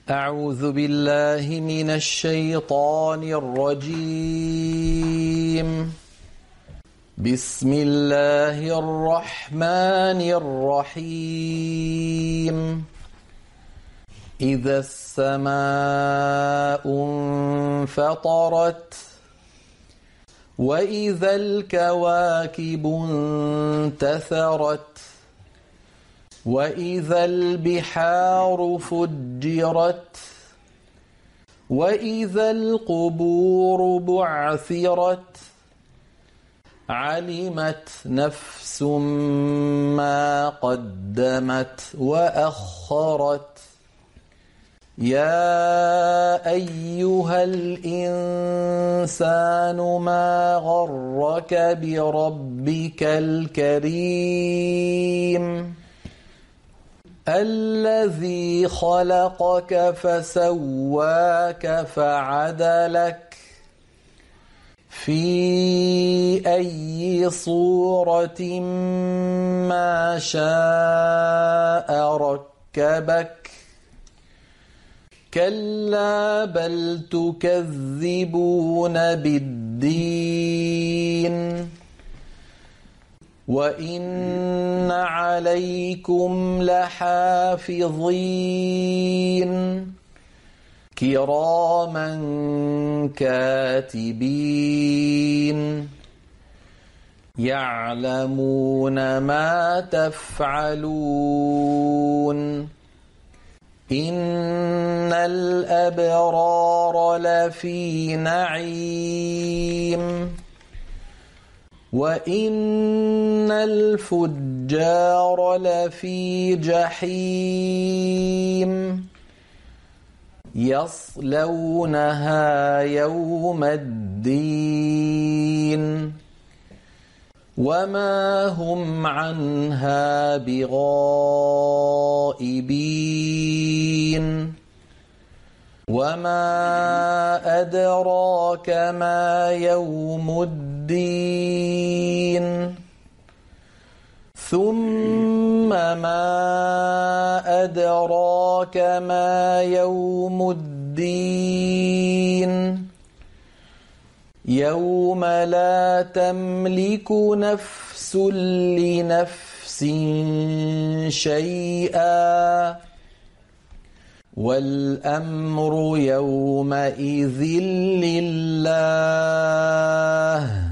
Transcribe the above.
أعوذ بالله من الشيطان الرجيم. بسم الله الرحمن الرحيم. إذا السماء انفطرت وإذا الكواكب انتثرت وإذا البحار فجرت وإذا القبور بعثرت علمت نفس ما قدمت وأخرت يا أيها الإنسان ما غرك بربك الكريم الذي خلقك فسواك فعدلك في أي صورة ما شاء ركبك كلا بل تكذبون بالدين وإن عليكم لحافظين كراما كاتبين يعلمون ما تفعلون إن الأبرار لفي نعيم وإن الفجار لفي جحيم يصلونها يوم الدين وما هم عنها بغائبين وما أدراك ما يوم الدين ثم ما أدراك ما يوم الدين يوم لا تملك نفس لنفس شيئا والأمر يومئذ لله